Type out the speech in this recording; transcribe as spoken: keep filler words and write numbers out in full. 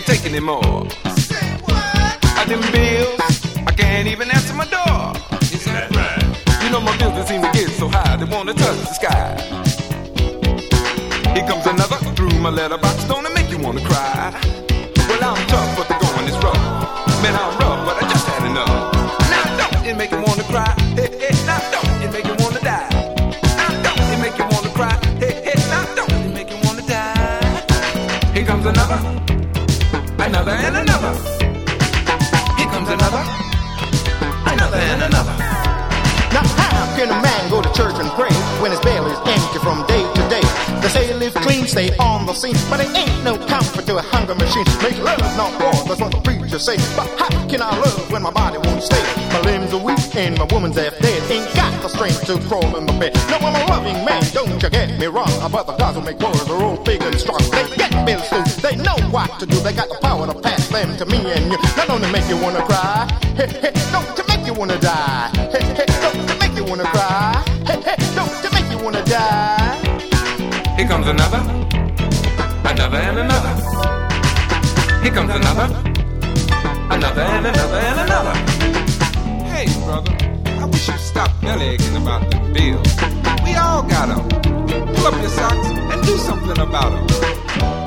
take anymore. I them bills, I can't even answer my door. Is that right? You know my bills they seem to get so high, they wanna touch the sky. Here comes another through my letterbox, don't it make you wanna cry? Well, I'm tough, but the going is rough. Man, I'm rough, but I just had enough. Now don't it make you wanna cry? Hey, hey, now don't it make you wanna die? Now don't it make you wanna cry? Hey, hey, now don't it make you wanna die? Here comes another, another and another. Here comes another, another and another. Now how can a man go to church and pray when his belly is empty from day to day? They say live clean, stay on the scene, but it ain't no comfort to a hunger machine. Make love, not war, that's what the preachers say. But how can I love when my body won't stay? My limbs are weak and my woman's half dead. Ain't got the strength to crawl in the bed. No, I'm a loving man, don't you get me wrong. But the guys who make wars are all big and strong. They get bills too, they know what to do. They got the power to pass them to me and you. Not only make you wanna cry, hey, hey, don't to make you wanna die. Hey, hey, don't to make you wanna cry. Hey, hey, don't to make you wanna die. Here comes another, another and another. Here comes another, another and another and another. Hey, brother, I wish you'd stop bellyaching about the bills. We all got them. Pull up your socks and do something about them.